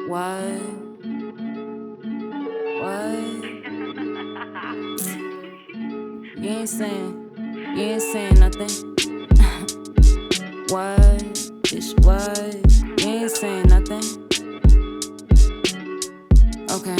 What? You ain't saying nothing. What? Bitch, what? You ain't saying nothing. Okay.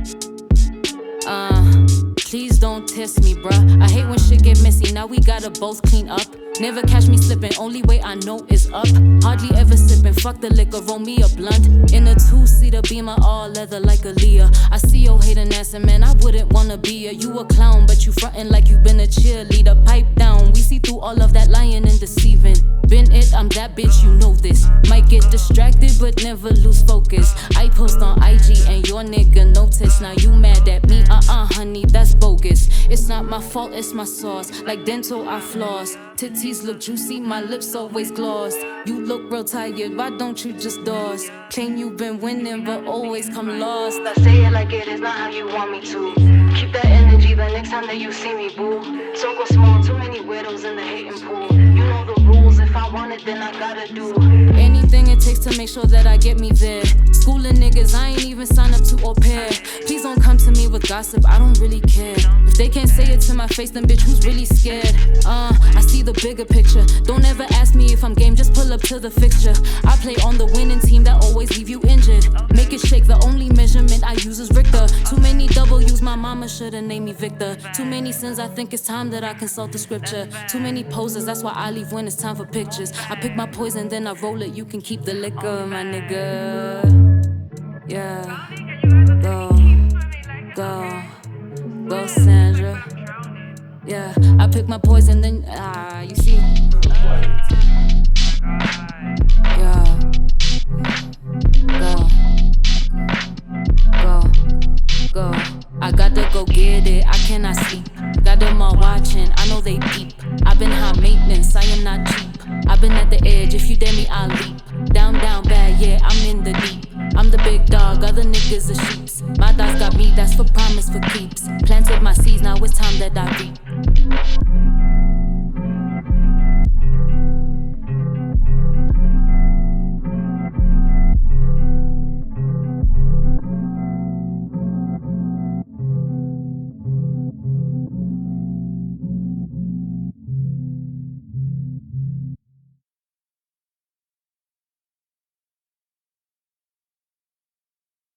Please don't test me, bruh. I hate when shit get messy, now we gotta both clean up. Never catch me slipping, only way I know is up. Hardly ever sipping, fuck the liquor, roll me a blunt. In a two-seater Beamer, all leather like a Leah. I see your hating ass and man, I wouldn't wanna be ya. You a clown, but you frontin' like you been a cheerleader. Pipe down, we see through all of that lying and deceiving. Been it, I'm that bitch, you know this. Might get distracted, but never lose focus. I post on IG and your nigga notice. Now you mad at me, honey, that's bogus. It's not my fault, it's my sauce. Like dental, I floss. Titties look juicy, my lips always glossed. You look real tired, why don't you just doze? Claim you been winning, but always come lost. I say it like it is not how you want me to. Keep that energy the next time that you see me, boo. Don't go small, too many widows in the hating pool. You know the rules, if I want it, then I gotta do anything it takes to make sure that I get me there. Schooling niggas, I ain't even sign up to au pair. Please don't come to me with gossip, I don't really care. If they can't say it to my face, then bitch, who's really scared? I see the bigger picture. Don't ever ask me if I'm game, just pull up to the fixture. I play on the winning team that always leave you injured. Make it shake, the only measurement I use is Richter. Too many W's, my mama should've named me Victor. Too many sins, I think it's time that I consult the scripture. Too many poses, that's why I leave when it's time for pictures. I pick my poison, then I roll it, you can keep the liquor, my nigga. Yeah, go Sandra. Yeah, I pick my poison, then you see. Yeah, go. I gotta go get it, I cannot sleep. Got them all watching, I know they deep. I've been high maintenance, I am not cheap. I've been at the edge, if you dare me, I'll leap. Down, bad, yeah, I'm in the deep. I'm the big dog, other niggas are sheeps.